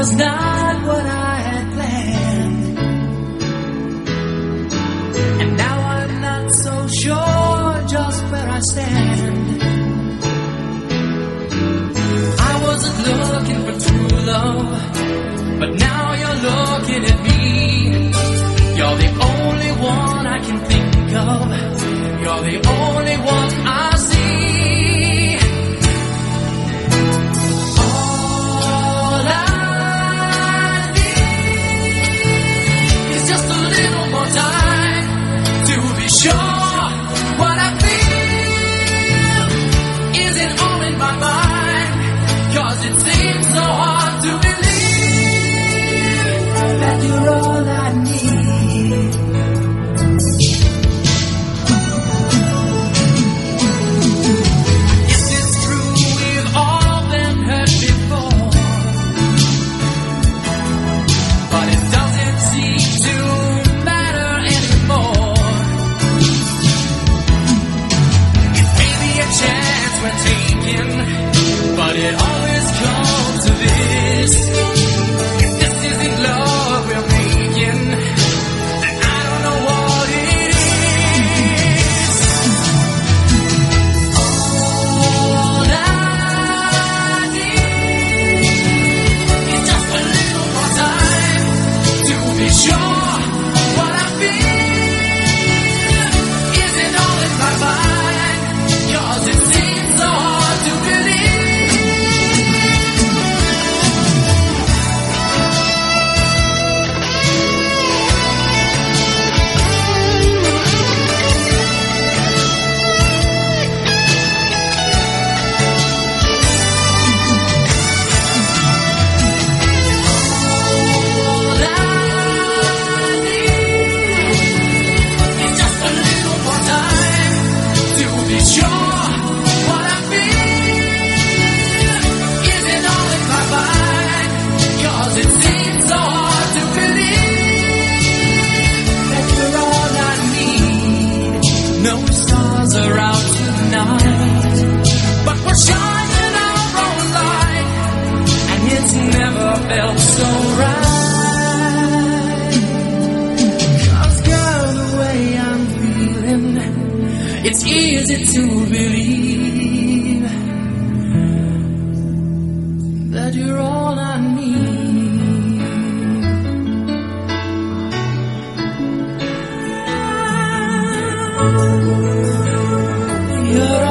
was not what I had planned, and now I'm not so sure just where I stand. I wasn't looking for true love, but now you're looking at me. You're the only one I can think of. You're the only one I see. All I need is just a little more time to be sure what I feel isn't all in my mind. 'Cause it seems so hard to believe that you're all I need. Yes, it's true, we've all been hurt before, but it doesn't seem to matter anymore. It may be a chance we're taking, but it always comes to this. If this isn't love we're making, then I don't know what it is. All I need is just a little more time to be sure what I feel isn't all in my mind. 'Cause it seems so hard to believe. All I need is just a little more time to be sure what I feel isn't all in my mind. 'Cause it seems so hard to believe that you're all I need. No stars are out tonight, but we're shining our own light, and it's never felt so right. 'Cause girl, the way I'm feeling, it's easy to believe that you're all I need. You're